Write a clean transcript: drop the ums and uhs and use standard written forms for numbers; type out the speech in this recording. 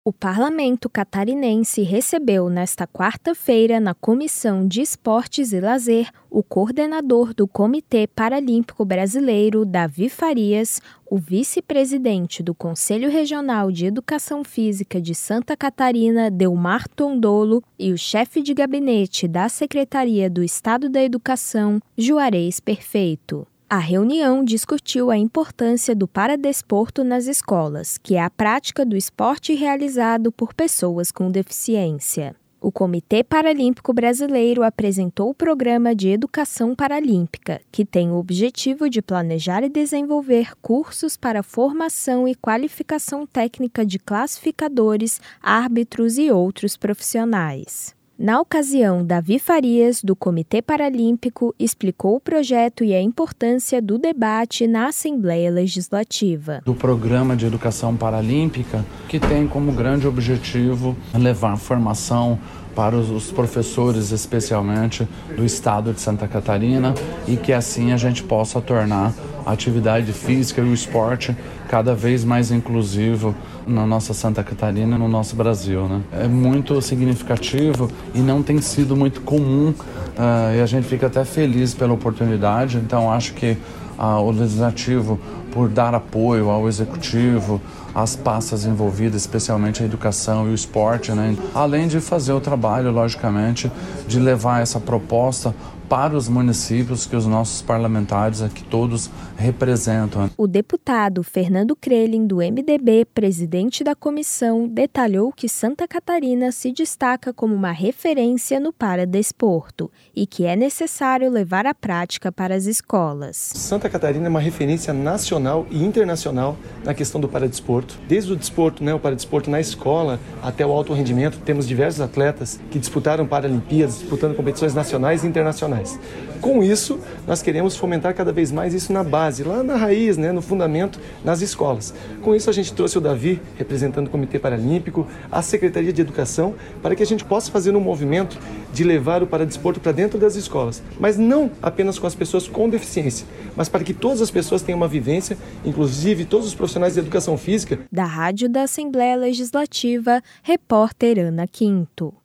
O parlamento catarinense recebeu nesta quarta-feira, na Comissão de Esportes e Lazer, o coordenador do Comitê Paralímpico Brasileiro, Davi Farias, o vice-presidente do Conselho Regional de Educação Física de Santa Catarina, Delmar Tondolo, e o chefe de gabinete da Secretaria do Estado da Educação, Juarez Perfeito. A reunião discutiu a importância do paradesporto nas escolas, que é a prática do esporte realizado por pessoas com deficiência. O Comitê Paralímpico Brasileiro apresentou o Programa de Educação Paralímpica, que tem o objetivo de planejar e desenvolver cursos para formação e qualificação técnica de classificadores, árbitros e outros profissionais. Na ocasião, Davi Farias, do Comitê Paralímpico, explicou o projeto e a importância do debate na Assembleia Legislativa. Do Programa de Educação Paralímpica, que tem como grande objetivo levar formação para os professores, especialmente do estado de Santa Catarina, e que assim a gente possa tornar a atividade física e o esporte cada vez mais inclusivo na nossa Santa Catarina e no nosso Brasil, né? É muito significativo e não tem sido muito comum, e a gente fica até feliz pela oportunidade. Então acho que o Legislativo, por dar apoio ao Executivo, às pastas envolvidas, especialmente a educação e o esporte, né? Além de fazer o trabalho, logicamente, de levar essa proposta para os municípios que os nossos parlamentares aqui todos representam. O deputado Fernando Krelin, do MDB, presidente da comissão, detalhou que Santa Catarina se destaca como uma referência no paradesporto e que é necessário levar a prática para as escolas. Santa Catarina é uma referência nacional e internacional na questão do paradesporto. Desde o desporto, o paradesporto na escola até o alto rendimento, temos diversos atletas que disputaram Paralimpíadas, disputando competições nacionais e internacionais. Com isso, nós queremos fomentar cada vez mais isso na base, lá na raiz, no fundamento, nas escolas. Com isso, a gente trouxe o Davi, representando o Comitê Paralímpico, a Secretaria de Educação, para que a gente possa fazer um movimento de levar o paradesporto para dentro das escolas. Mas não apenas com as pessoas com deficiência, mas para que todas as pessoas tenham uma vivência, inclusive todos os profissionais de educação física. Da Rádio da Assembleia Legislativa, repórter Ana Quinto.